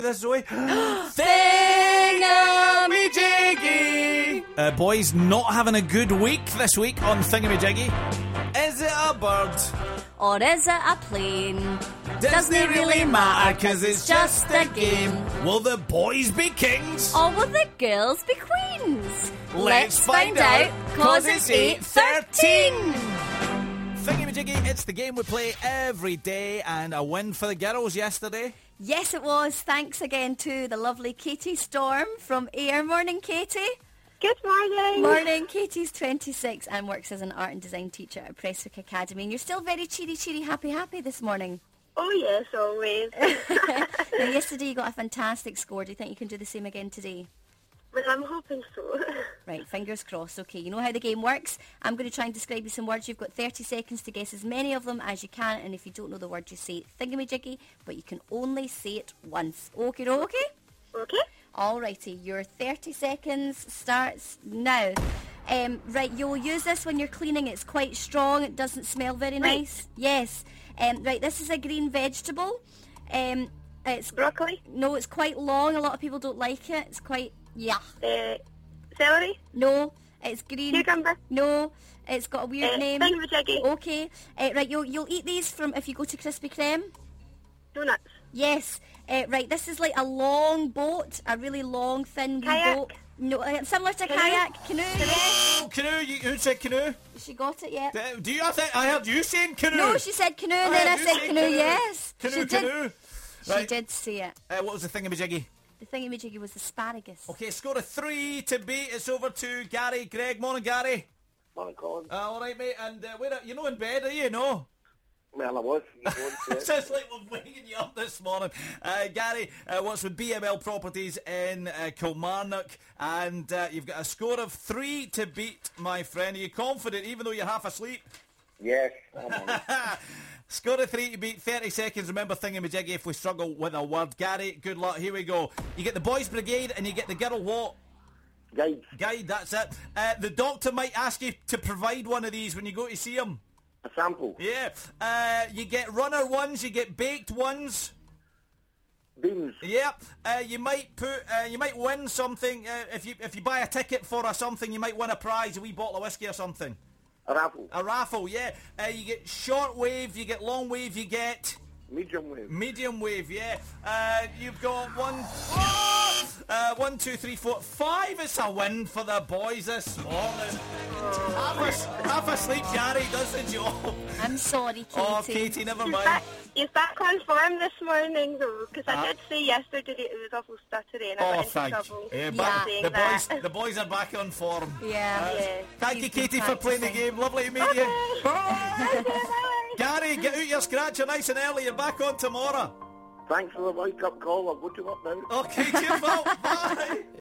This Zoe. Thingamajiggy! Boys not having a good week this week on Thingamajiggy. Is it a bird? Or is it a plane? Doesn't it really matter, cause it's just a game. Will the boys be kings? Or will the girls be queens? Let's find out, cause it's 8:13. Thingamajiggy, it's the game we play every day, and a win for the girls yesterday. Yes, it was. Thanks again to the lovely Katie Storm from Ayr. Morning, Katie. Good morning. Morning. Katie's 26 and works as an art and design teacher at Prestwick Academy. And you're still very cheery, happy this morning. Oh, yes, always. Now, yesterday you got a fantastic score. Do you think you can do the same again today? Well, I'm hoping so. Right, fingers crossed. Okay, you know how the game works. I'm going to try and describe you some words. You've got 30 seconds to guess as many of them as you can. And if you don't know the word, you say thingamajiggy, but you can only say it once. Okay, okay? Okay. Alrighty, your 30 seconds starts now. Right, you'll use this when you're cleaning. It's quite strong. It doesn't smell very nice. Yes. Right, this is a green vegetable. It's broccoli? No, it's quite long. A lot of people don't like it. It's quite... Yeah. Celery? No, it's green. Cucumber? No, it's got a weird name. Thingamajiggy. Okay. Right, you'll eat these from if you go to Krispy Kreme. Donuts? Yes. Right, this is like a long boat, a really long, thin kayak? boat. No, similar to kayak. Canoe, yes. Oh, canoe. Who said canoe? She got it, yeah. Do you? I heard you saying canoe. No, she said canoe, and then I said canoe, yes. Canoe. She did say it. What was the thingamajiggy? The thingamajiggy was asparagus. Okay, score of 3 to beat. It's over to Gary. Greg, morning, Gary. Morning, Colin. All right, mate. And you're not in bed, are you? No. Well, I was. Sounds like we're waking you up this morning. Gary works with BML Properties in Kilmarnock, and you've got a score of 3 to beat, my friend. Are you confident, even though you're half asleep? Yes, I'm on it. Score of 3 to beat, 30 seconds. Remember thingamajiggy if we struggle with a word. Gary, good luck. Here we go. You get the boys' brigade and you get the girl what? Guide, that's it. The doctor might ask you to provide one of these when you go to see him. a sample. Yeah. You get runner ones, you get baked ones. Beans. Yeah. You might win something if you buy a ticket for something. You might win a prize, a wee bottle of whiskey or something. A raffle. A raffle, yeah. You get short wave, you get long wave, you get... Medium wave. Medium wave, yeah. You've got 1, 2, 3, 4, 5. It's a win for the boys this morning. Half asleep, Gary does the job. I'm sorry, Katie. Oh, Katie, never mind. He's back on form this morning, though, because I did say yesterday it was awful stuttery, and I got into trouble. The boys are back on form. Yeah. Thank you, Katie, for playing the game. Lovely to meet you. Bye. Gary, get out your scratcher nice and early. You're back on tomorrow. Thanks for the wake-up call. I'll go to work now. Okay, cheers, pal. Bye.